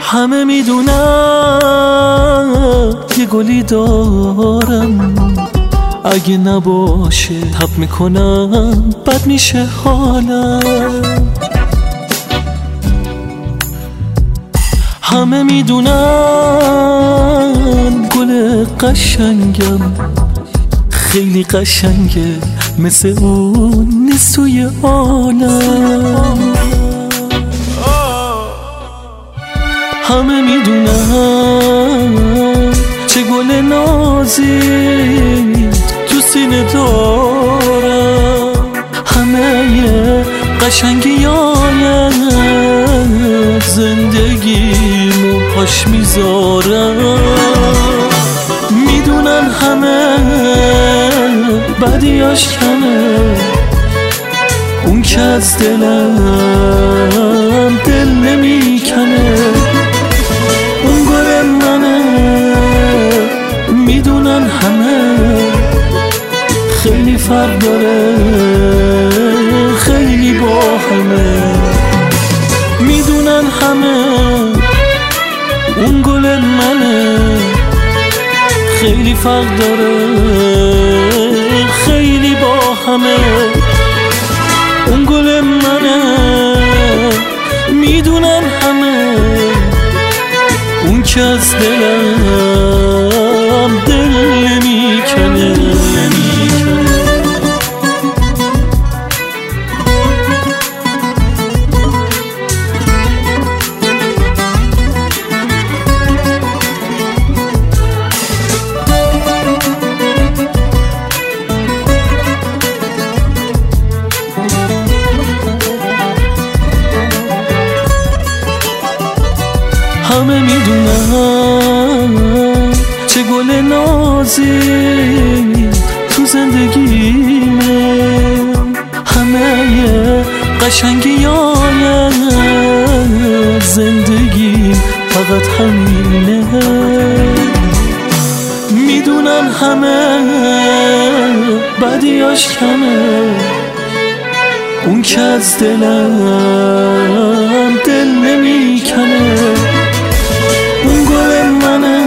همه میدونن یه گلی دارم، اگه نباشه تب میکنم بد میشه حالم. همه میدونن گل قشنگم، خیلی قشنگه، مثل اون نیست توی عالم. همه میدونن چه گل نازی تو سینه دارم، همه قشنگیای زندگیمو پاش میذارم. میدونن همه بدیاش کمه، اون که از دلم دل نمیکنه، اون گل منه. میدونن همه خیلی فرق داره، خیلی با همه. میدونن همه اون گل منه، خیلی فرق داره، خیلی با همه. اون گل منه. میدونن همه اون که از دلم دل نمیکنه. همه میدونن چه گل نازی تو زندگیمه، همه قشنگیای زندگیم فقط همینه. میدونن همه بدیاش کمه، اون که از دلم دل نمیکنه، اون گل منه.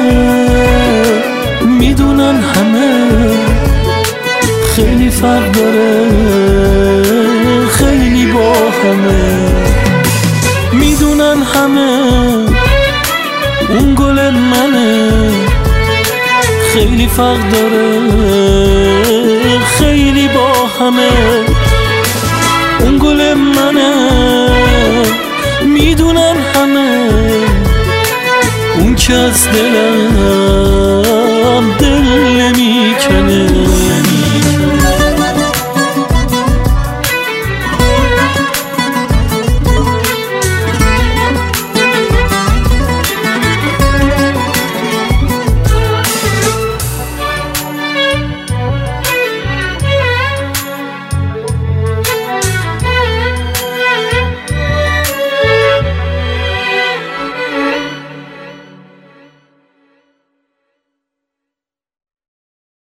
میدونن همه خیلی فرق داره، خیلی با همه. میدونن همه اون گل منه، خیلی فرق داره، خیلی با همه. اون گل منه. میدونن همه اون که از دلم دل نمی